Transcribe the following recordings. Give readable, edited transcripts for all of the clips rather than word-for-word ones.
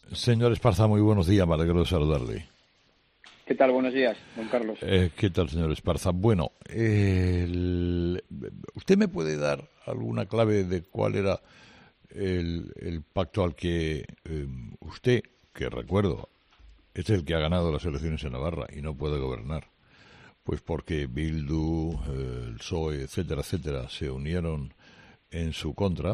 Señor Esparza, muy buenos días, me alegro de saludarle. ¿Qué tal? Buenos días, don Carlos. ¿Qué tal, señor Esparza? Bueno, ¿usted me puede dar alguna clave de cuál era el pacto al que usted, que recuerdo, es el que ha ganado las elecciones en Navarra y no puede gobernar? Pues porque Bildu, el PSOE, etcétera, etcétera, se unieron en su contra.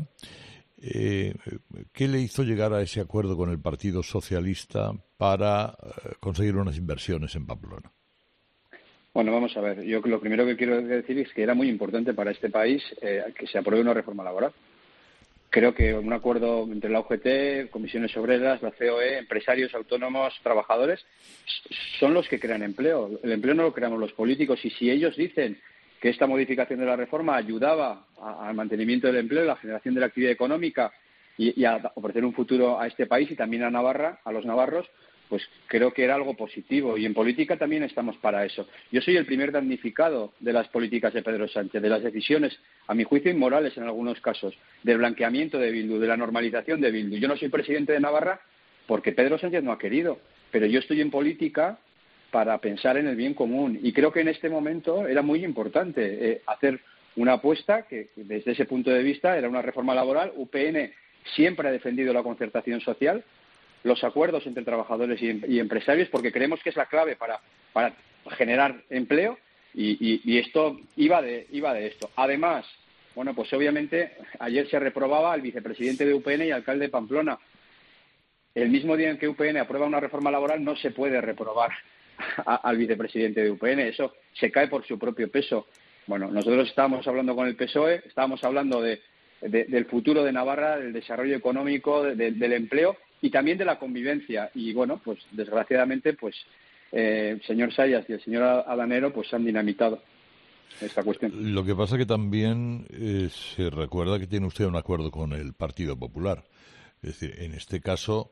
¿Qué le hizo llegar a ese acuerdo con el Partido Socialista para conseguir unas inversiones en Pamplona? Bueno, vamos a ver. Yo lo primero que quiero decir es que era muy importante para este país que se apruebe una reforma laboral. Creo que un acuerdo entre la UGT, comisiones obreras, la COE, empresarios, autónomos, trabajadores, son los que crean empleo. El empleo no lo creamos los políticos y si ellos dicen que esta modificación de la reforma ayudaba al mantenimiento del empleo, la generación de la actividad económica y a ofrecer un futuro a este país y también a Navarra, a los navarros, pues creo que era algo positivo. Y en política también estamos para eso. Yo soy el primer damnificado de las políticas de Pedro Sánchez, de las decisiones, a mi juicio, inmorales en algunos casos, del blanqueamiento de Bildu, de la normalización de Bildu. Yo no soy presidente de Navarra porque Pedro Sánchez no ha querido, pero yo estoy en política para pensar en el bien común. Y creo que en este momento era muy importante hacer una apuesta que, desde ese punto de vista, era una reforma laboral. UPN siempre ha defendido la concertación social, los acuerdos entre trabajadores y empresarios, porque creemos que es la clave para generar empleo y esto iba de esto. Además, bueno, pues obviamente ayer se reprobaba al vicepresidente de UPN y alcalde de Pamplona. El mismo día en que UPN aprueba una reforma laboral no se puede reprobar al vicepresidente de UPN, eso se cae por su propio peso. Bueno, nosotros estábamos hablando con el PSOE, estábamos hablando del futuro de Navarra, del desarrollo económico, del empleo y también de la convivencia. Y bueno, pues desgraciadamente, pues el señor Sayas y el señor Adanero pues han dinamitado esta cuestión. Lo que pasa que también se recuerda que tiene usted un acuerdo con el Partido Popular. Es decir, en este caso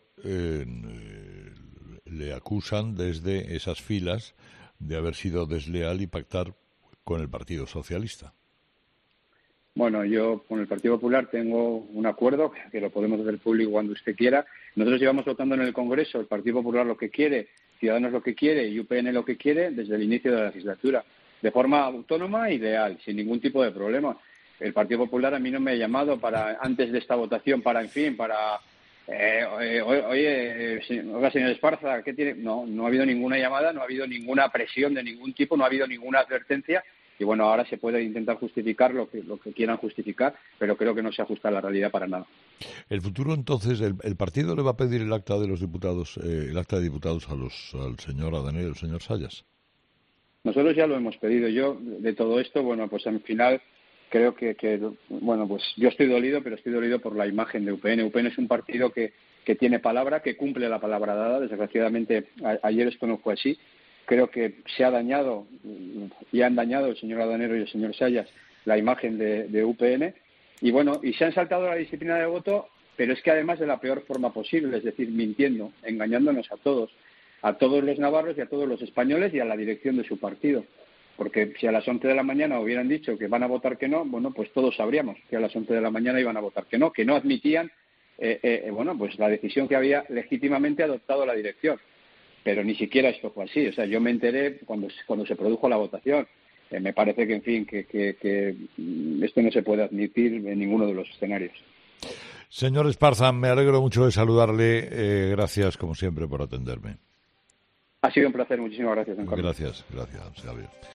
le acusan desde esas filas de haber sido desleal y pactar con el Partido Socialista. Bueno, yo con el Partido Popular tengo un acuerdo que lo podemos hacer público cuando usted quiera. Nosotros llevamos votando en el Congreso, el Partido Popular lo que quiere, Ciudadanos lo que quiere y UPN lo que quiere desde el inicio de la legislatura, de forma autónoma y leal, sin ningún tipo de problema. El Partido Popular a mí no me ha llamado antes de esta votación oiga, señor Esparza, ¿qué tiene? No ha habido ninguna llamada, no ha habido ninguna presión de ningún tipo, no ha habido ninguna advertencia. Y bueno, ahora se puede intentar justificar lo que quieran justificar, pero creo que no se ajusta a la realidad para nada. El futuro, entonces, el partido le va a pedir el acta de los diputados, el acta de diputados al señor Adanero y al señor Sayas. Nosotros ya lo hemos pedido. Yo, de todo esto, bueno, pues al final creo que bueno, pues yo estoy dolido, pero estoy dolido por la imagen de UPN. UPN es un partido que tiene palabra, que cumple la palabra dada. Desgraciadamente, ayer esto no fue así. Creo que se ha dañado y han dañado el señor Adanero y el señor Sayas la imagen de UPN. Y bueno, y se han saltado la disciplina de voto, pero es que además de la peor forma posible, es decir, mintiendo, engañándonos a todos los navarros y a todos los españoles y a la dirección de su partido. Porque si a las 11 de la mañana hubieran dicho que van a votar que no, bueno, pues todos sabríamos que a las 11 de la mañana iban a votar que no admitían, bueno, pues la decisión que había legítimamente adoptado la dirección. Pero ni siquiera esto fue así. O sea, yo me enteré cuando se produjo la votación. Me parece que, en fin, que esto no se puede admitir en ninguno de los escenarios. Señor Esparza, me alegro mucho de saludarle. Gracias, como siempre, por atenderme. Ha sido un placer. Muchísimas gracias, don Carlos. Gracias, Javier.